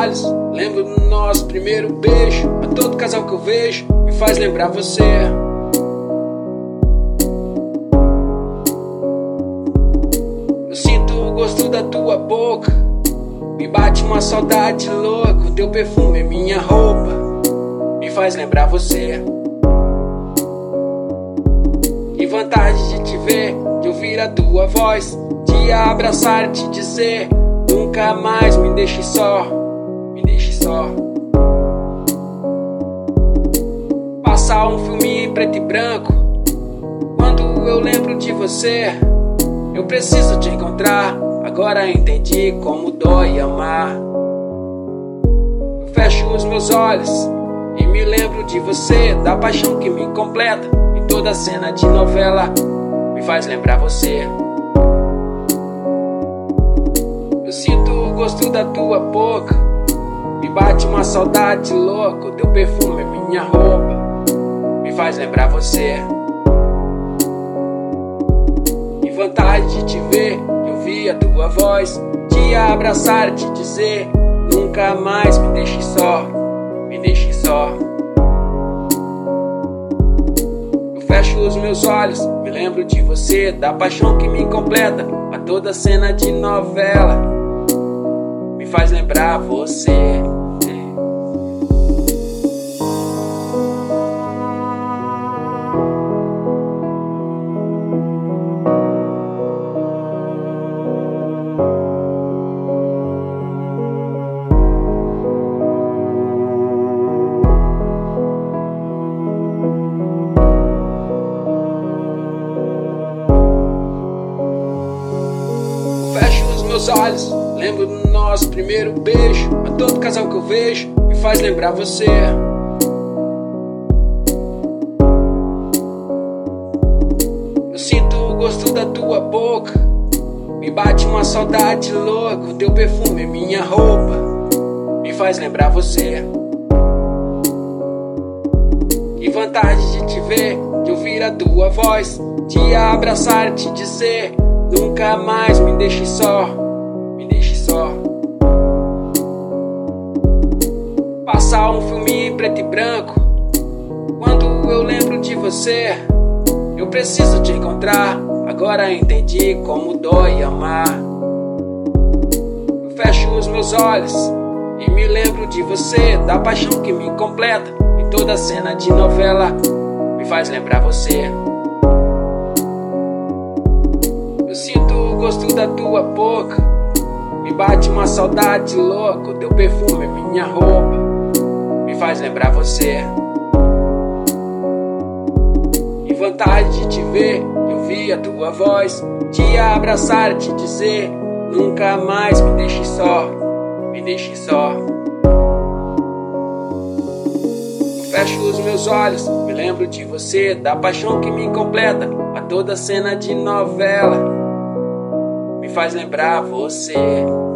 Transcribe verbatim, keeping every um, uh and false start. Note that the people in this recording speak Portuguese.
olhos, lembro do nosso primeiro beijo. A todo casal que eu vejo me faz lembrar você. Eu sinto o gosto da tua boca, me bate uma saudade louca. O teu perfume é minha roupa, me faz lembrar você. Que vontade de te ver, de ouvir a tua voz, de abraçar e te dizer: nunca mais me deixe só, me deixe só. Passar um filme em preto e branco, quando eu lembro de você. Eu preciso te encontrar, agora entendi como dói amar. Eu fecho os meus olhos e me lembro de você, da paixão que me completa. E toda cena de novela me faz lembrar você. Eu sinto o gosto da tua boca, me bate uma saudade louca. O teu perfume é minha roupa, me faz lembrar você. Que vontade de te ver, de ouvir a tua voz, de abraçar e te dizer: nunca mais me deixe só, me deixe só. Eu fecho os meus olhos, me lembro de você, da paixão que me completa. A toda cena de novela me faz lembrar você. Fecho os meus olhos, lembro do nosso primeiro beijo. A todo casal que eu vejo me faz lembrar você. Eu sinto o gosto da tua boca, me bate uma saudade louca. O teu perfume é minha roupa, me faz lembrar você. Que vontade de te ver, de ouvir a tua voz, de abraçar e te dizer: nunca mais me deixe só, me deixe só. Passar um filme em preto e branco, quando eu lembro de você. Eu preciso te encontrar, agora entendi como dói amar. Eu fecho os meus olhos e me lembro de você, da paixão que me completa. E toda cena de novela me faz lembrar você. Eu sinto o gosto da tua boca, me bate uma saudade louca. O teu perfume é minha roupa, me faz lembrar você. Que vontade de te ver, de ouvir a tua voz, de abraçar e te dizer: nunca mais me deixe só, me deixe só. Eu fecho os meus olhos, me lembro de você, da paixão que me completa. A toda cena de novela me faz lembrar você.